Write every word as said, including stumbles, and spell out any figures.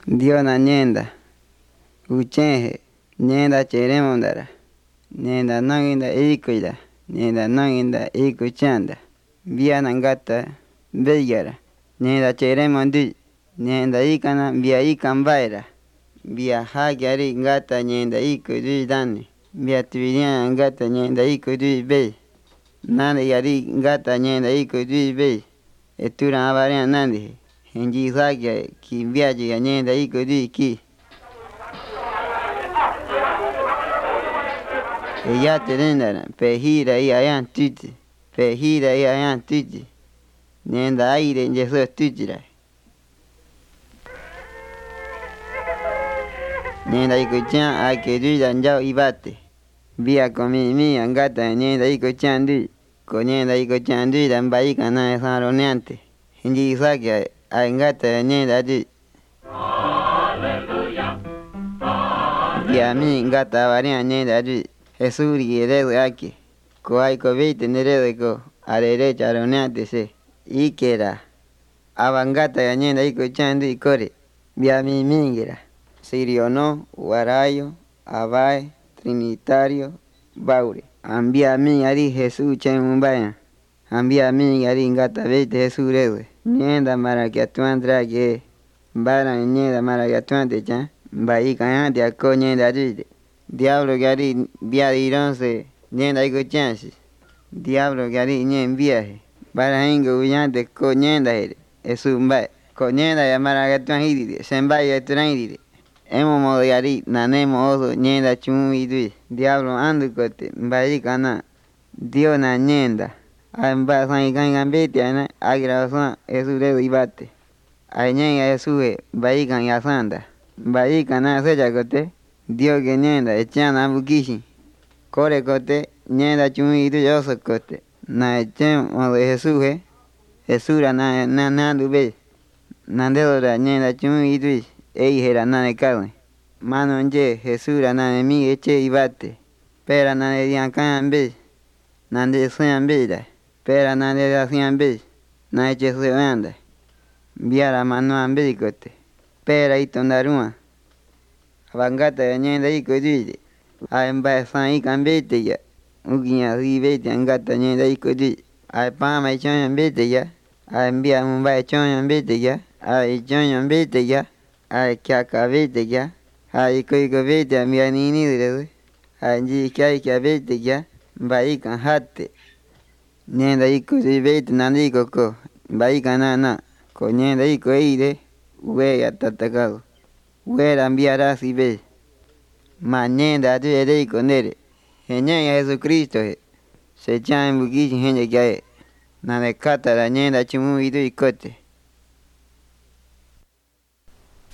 Dios na ñenda. Uchenje. Ñenda cheremondara. Ñenda nanginda ikuida. Ñenda nanginda ikuchanda. Via nangata bellara. Ñenda cheremondi. Ñenda ikana via ikambaira. Via hagiari ngata ñenda ikudui dani. Via tuvidiana ngata ñenda ikudui be. Nande yari ngata ñenda ikudui be. Etura avarian nandi. Henji sagia ki viaji ñenda ikudui ki. Ella terendara. Pejira y ayan tuti. Pejira y ayan tuti. Ñenda aire yeso tutira. Ñenda ikuchan a que duyan yao ibate. Via comi mi angata ñenda ikuchan du. Ko ñenda ikuchan du dan baika na saroneante. Hinji sakia a angata ñenda du. Via mi ngata varian ñenda du. Jesús y heredo aquí. Ko hay ko veite neredo ko a derecha aroneante se. Ikera. Avangata ñenda ikuchan du kore. Via mi mingira. Siriono, Guarayo, Abae, Trinitario, Baure. Ambia mi ari Jesús chemumbaya. Ambia mi ari ngata veite Jesús rewe. Ñenda marakiatuan drage. Bara ñenda marakiatuan te chan. Mbai kayante ako ñenda ride. Diablo gari via ironse. Ñenda iko chansi. Diablo gari ñen viaje. Bara ingo uyante ko ñenda here. Jesús mbai. Ko ñenda ya marakiatuan hiride. Sembaya eturan hiride. Emo modo yari nanemo oso ñenda chun idui. Diablo andu kote mbai kana. Dio na ñenda. Ay mba san ikan ikan beti ana. Agira osan Jesús redo ibate. Ay ñenga Jesús e mbai kan yasanda. Mbai kana secha kote. Dio que ñenda echan ambukishi. Kore kote ñenda chun idui oso kote. Na echen modo Jesús e. Jesús ra na na nandu be. Nandedo ra ñenda chun idui. Ei era nane kawe. Mano nje Jesús ra nane mi eche ibate. Pera nane dian kan be. Nande sean be. Pera nane da sean be. Na eche se anda. Viara mano ambe kote. Pera itondarua. Avangata ñenda iko duide. Ay mba san ikan bete ya. Ugiña si bete angata ñenda iko duide. Ay pama ichonyan bete ya. Ay mbia mumba ichonyan bete ya. Ay ichonyan bete ya. Ay kya ka vete ya. Ay koi ko vete a mi anini de. Ay ji kya kya vete ya. Mbai kan hatte. Ñenda iko de vete nandi ko ko. Mbai kan na na. Ko ñenda iko eire. Ue ya tatakado. Ue la enviará si ve. Ma ñenda tu ere iko nere. Heñen ya Jesucristo he. Se chan bukishi henye kya e. Na de kata la ñenda chumu idu ikote.